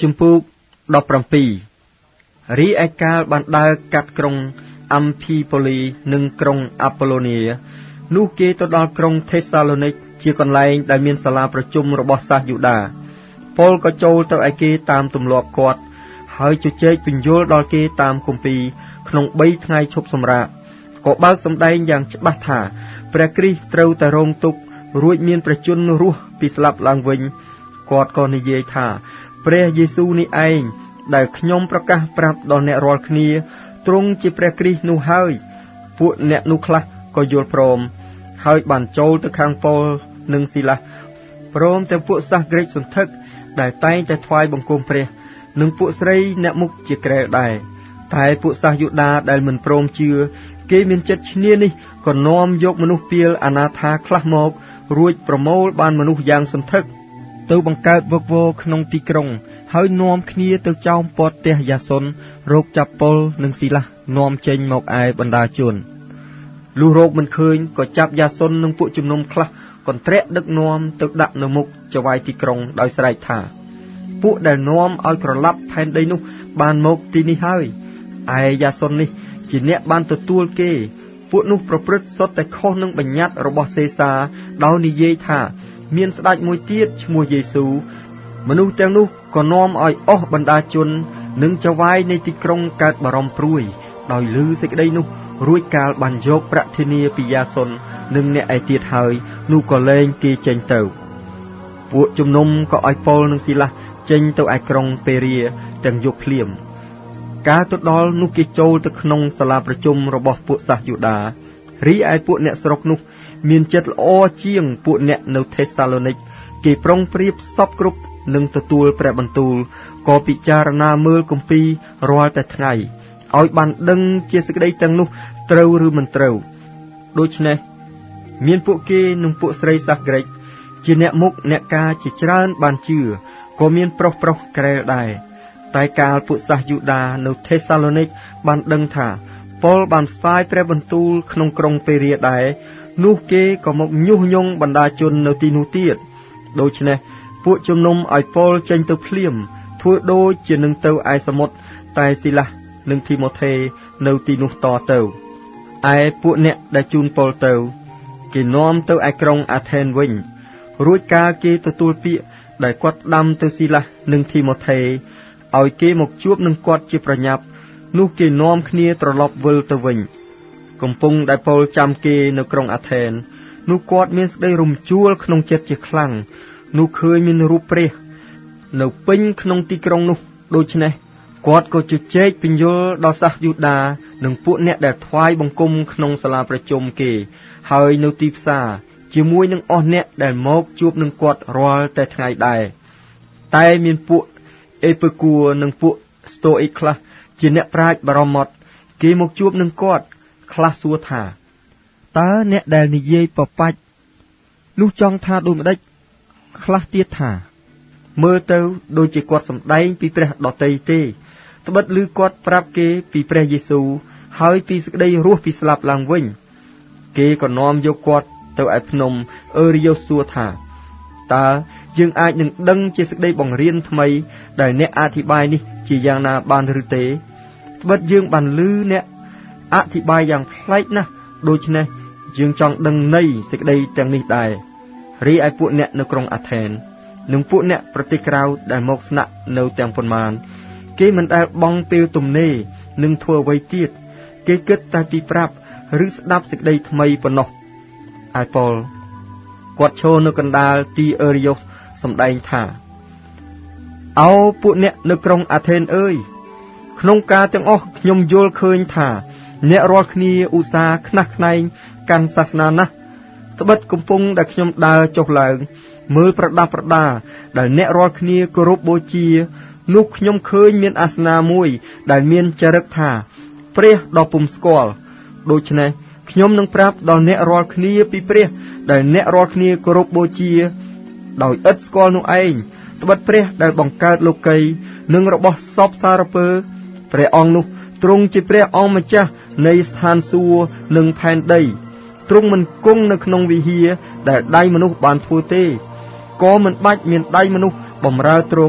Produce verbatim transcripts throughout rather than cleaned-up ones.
ជំពូកដប់ប្រាំពីររីឯកាលបានដើរកាត់ក្រុងអំភីប៉ូលីនិងក្រុងអាប៉ូឡូនីនោះគេទៅដល់ក្រុងថេសាឡូនីកជាកន្លែងដែលមានសាលាប្រជុំរបស់សាសយូដាប៉ុលក៏ចូលទៅឯគេតាមទម្លាប់គាត់ហើយជជែកពន្យល់ដល់គេតាមគម្ពីរក្នុងបីថ្ងៃឈប់សម្រាកក៏បើកសម្ដែងយ៉ាងច្បាស់ថាព្រះគ្រីស្ទត្រូវតែរងទុក្ខរួចមានព្រះជន្មរស់ពីស្លាប់ឡើងវិញគាត់ក៏និយាយថាព្រះយេស៊ូវនេះឯងដែលខ្ញុំប្រកាសប្រាប់ដល់អ្នករាល់គ្នាទ្រង់ជាព្រះគ្រីស្ទនោះហើយពួកអ្នកនោះខ្លះក៏យល់ព្រមហើយបានចូលទៅខាងប៉ុលនិងស៊ីឡាសព្រមទាំងពួកសាសក្រិកសន្ធឹកដែលតែងតែថ្វាយបង្គំព្រះនិងពួកស្រីអ្នកមុខជាក្រែលដែរតែពួកសាសយូដាដែលមិនព្រមជឿគេមានចិត្តឈ្នានេះក៏នាំយកមនុស្សពាលអនាថាខ្លះមករួចប្រមូលបានមនុស្សយ៉ាងសន្ធឹកទៅបង្កើតវឹកវរក្នុងទីក្រុងហើយនាំគ្នាទៅចោមព័ទ្ធផ្ទះយ៉ាសុនរោគចាប់ប៉ុលនិងស៊ីឡាសនាំចេញមកឯបណ្ដាជនលុះរោគមិនឃើញក៏ចាប់យ៉ាសុននិងពួកជំនុំខ្លះកន្ទ្រាក់ដឹកនាំទៅដាក់នៅមុខចៅហ្វាយទីក្រុងដោយស្រែកថាពួកដែលនាំឲ្យក្រឡាប់ផែនដីនោះបានមកទីនេះហើយឯយ៉ាសុននេះជាអ្នកបានទទួលគេពួកនោះប្រព្រឹត្តសុទ្ធតែខុសនឹងបញ្ញត្តិរបស់សេសាដោយនិយាយថាមានស្ដេចមួយទៀតឈ្មោះយេស៊ូវមនុស្សទាំងនោះក៏នាំឲ្យអស់បណ្ដាជននិងចៅហ្វាយនៃទីក្រុងកើតបារម្ភព្រួយដោយឮសេចក្តីនោះរួចកាលបានយកប្រាក់ធានាពីយ៉ាសុននិងអ្នកឯទៀតហើយនោះក៏លែងគេចេញទៅពួកជំនុំក៏ឲ្យប៉ុលនិងស៊ីឡាសចេញទៅឯក្រុងពេរាទាំងយកភ្លាមកាលទៅដល់នោះគេចូលទៅក្នុងសាលាប្រជុំរបស់ពួកសាសយូដារីឯពួកអ្នកស្រុកនោះមានចិត្តល្អជាងពួកអ្នកនៅថេសាឡូនីកគេប្រុងប្រៀបសពគ្រប់នឹងទទួលព្រះបន្ទូលក៏ពិចារណាមើលគម្ពីររាល់តែថ្ងៃឲ្យបានដឹងជាសេចក្តីទាំងនោះត្រូវឬមិនត្រូវដូច្នេះមានពួកគេនិងពួកស្រីសាសក្រិកជាអ្នកមុខអ្នកការជាច្រើនបានជឿក៏មានប្រុសប្រុសក្រែលដែរតែកាលពួកសាសយូដានៅថេសាឡូនីកបានដឹងថាប៉ុលបានផ្សាយព្រះបន្ទូលក្នុងក្រុងពេរាដែរនោះគេក៏មកញុះញង់បណ្ដាជននៅទីនោះទៀតដូច្នេះពួកជំនុំឲ្យប៉ុលចេញទៅភ្លាមធ្វើដូចជានឹងទៅឯសមុទ្រតែស៊ីឡាសនិងធីម៉ូថេនៅទីនោះតទៅឯពួកអ្នកដែលជូនប៉ុលទៅគេនាំទៅឯក្រុងអាថេនវិញរួចកាលគេទទួលពាក្យដែលគាត់ដាំទៅស៊ីឡាសនិងធីម៉ូថេឲ្យគេមកជួបនឹងគាត់ជាប្រញាប់នោះគេនាំគ្នាត្រឡប់វិលទៅវិញកំពុងដែលប៉ុលចាំគេនៅក្រុងអាថេននោះគាត់មានសេចក្តីរំជួលក្នុងចិត្តជាខ្លាំងនោះឃើញមានរូបព្រះនៅពេញក្នុងទីក្រុងនោះដូច្នេះគាត់ក៏ជជែកពន្យល់ដល់សាសយូដានិងពួកអ្នកដែលថ្វាយបង្គំក្នុងសាលាប្រជុំគេហើយនៅទីផ្សារជាមួយនឹងអស់អ្នកដែលមកជួបនឹងគាត់រាល់តែថ្ងៃដែរតែមានពួកអេពើគួរនិងពួកស្តូអ៊ិកខ្លះជាអ្នកប្រាជ្ញបារម្ភគេមកជួបនឹងគាត់ខ្លះសួរថាតើអ្នកដែលនិយាយបបាច់នោះចង់ថាដូចម្ដេចខ្លះទៀតថាមើលទៅដូចជាគាត់សម្ដែងពីព្រះដតីទេត្បិតឮគាត់ប្រាប់គេពីព្រះយេស៊ូវហើយពីសេចក្តីរស់ពីស្លាប់ឡើងវិញគេក៏នាំយកគាត់ទៅឯភ្នំអឺរីយ៉ូសួរថាតើយើងអាចនឹងដឹងជាសេចក្តីបង្រៀនថ្មីដែលអ្នកអធិប្បាយនេះជាយ៉ាងណាបានឬទេត្បិតយើងបានឮអ្នកអធិប្បាយយ៉ាងប្លែកណាស់ដូច្នេះយើងចង់ដឹងន័យសេចក្តីទាំងនេះដែររីឯពួកអ្នកនៅក្រុងអាថេននិងពួកអ្នកប្រទេសក្រៅដែលមកស្នាក់នៅទាំងប៉ុន្មានគេមិនដែលបង់ពេលទំនេរនិងធ្វើអ្វីទៀតគេគិតតែពីប្រាប់ឬស្ដាប់សេចក្តីថ្មីប៉ុណ្ណោះឯប៉ុលគាត់ឈរនៅកណ្ដាលទីអឺរីយ៉ូសសម្ដែងថាអោពួកអ្នកនៅក្រុងអាថេនអើយក្នុងការទាំងអស់ខ្ញុំយល់ឃើញថាអ្នករាល់គ្នាឧស្សាហ៍ខ្នះខ្នែងកាន់សាសនាណាស់ត្បិតកំពុងដែលខ្ញុំដើរចុះឡើងមើលប្រដាប់ប្រដាដែលអ្នករាល់គ្នាគោរពបូជានោះខ្ញុំឃើញមានអាសនៈមួយដែលមានចរិតថាព្រះដ៏ពុំស្គាល់ដូច្នេះខ្ញុំនឹងប្រាប់ដល់អ្នករាល់គ្នាពីព្រះដែលអ្នករាល់គ្នាគោរពបូជាដោយឥតស្គាល់នោះឯងត្បិតព្រះដែលបង្កើតលោកីនិងរបស់សពសារពើព្រះអង្គនោះទ្រង់ជាព្រះអង្គម្ចាស់នៃស្ថានសួគ៌និងផែនដីទ្រង់មិនគង់នៅក្នុងវិហារដែលដៃមនុស្សបានធ្វើទេក៏មិនបាច់មានដៃមនុស្សបម្រើទ្រង់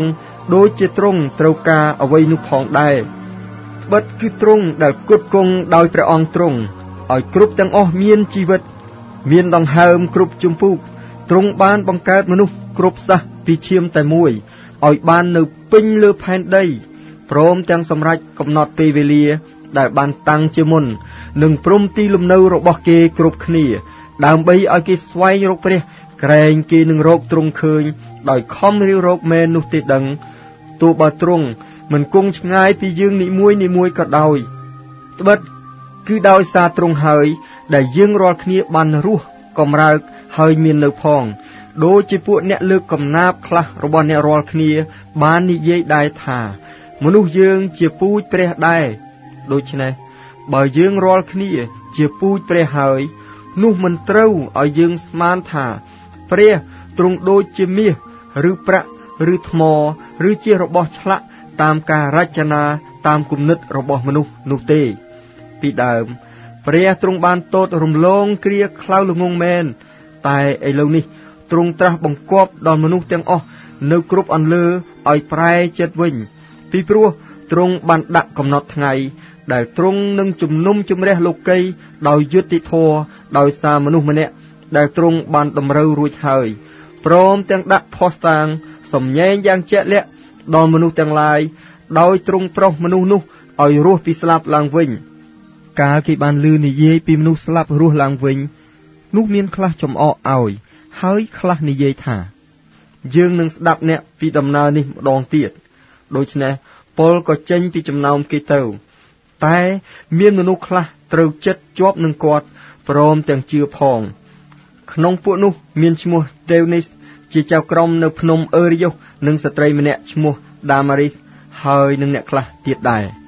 ដូចជាទ្រង់ត្រូវការអ្វីនោះផងដែរត្បិតគឺទ្រង់ដែលគត់គង់ដោយព្រះអង្គទ្រង់ឲ្យគ្រប់ទាំងអស់មានជីវិតមានដង្ហើមគ្រប់ជំពូកទ្រង់បានបង្កើតមនុស្សគ្រប់សាសពីឈាមតែមួយឲ្យបាននៅពេញលើផែនដីព្រមទាំងសម្រេចកំណត់ពេលវេលាដែលបានតាំងជាមុននិងព្រមទីលំនៅរបស់គេគ្រប់គ្នាដើម្បីឲ្យគេស្វែងរកព្រះក្រែងគេនឹងរកទ្រង់ឃើញដោយខំរាវរកមែននោះទេដឹងទោះបើទ្រង់មិនគង់ឆ្ងាយពីយើងនីមួយនីមួយក៏ដោយត្បិតគឺដោយសារទ្រង់ហើយដែលយើងរាល់គ្នាបានរស់កម្រើកហើយមាននៅផងដូចជាពួកអ្នកលើកកំណាព្យខ្លះរបស់អ្នករាល់គ្នាបាននិយាយដែរថាមនុស្សយើងជាពូជព្រះដែរដូច្នេះបើយើងរាល់គ្នាជាពូជព្រះហើយនោះមិនត្រូវឲ្យយើងស្មានថាព្រះទ្រង់ដូចជាមាសឬប្រាក់ឬថ្មឬជារបស់ឆ្លាក់តាមការរចនាតាមគំនិតរបស់មនុស្សនោះទេពីដើមព្រះទ្រង់បានទតរំលងគ្រាខ្លៅល្ងងមែនតែឥឡូវនេះទ្រង់ត្រាស់បង្គាប់ដល់មនុស្សទាំងអស់នៅគ្រប់អន្លើឲ្យប្រែចិត្តវិញពីព្រោះទ្រង់បានដាក់កំណត់ថ្ងៃដែលទ្រង់នឹងជំនុំជម្រះលោកីដោយយុត្តិធម៌ដោយសារមនុស្សម្នាក់ដែលទ្រង់បានតម្រូវរួចហើយព្រមទាំងដាក់ភស្តុតាងសំញែងយ៉ាងជាក់លាក់ដល់មនុស្សទាំងឡាយដោយទ្រង់ប្រោសមនុស្សនោះឲ្យរស់ពីស្លាប់ឡើងវិញកាលគេបានឮនិយាយពីមនុស្សស្លាប់រស់ឡើងវិញនោះមានខ្លះចំអកឲ្យហើយខ្លះនិយាយថាយើងនឹងស្ដាប់អ្នកពីដំណើរនេះម្ដងទៀតដូច្នេះពលក៏ចេញពីចំណោមគេទៅតែមានមនុស្សខ្លះត្រូវចិត្តជាប់នឹងគាត់ព្រមទាំងជឿផងក្នុងពួកនោះមានឈ្មោះដេវនីសជាចៅក្រមនៅភ្នំអឺរីយ៉ូសនិងស្ត្រីម្នាក់ឈ្មោះដាម៉ារីសហើយនឹងអ្នកខ្លះទៀតដែរ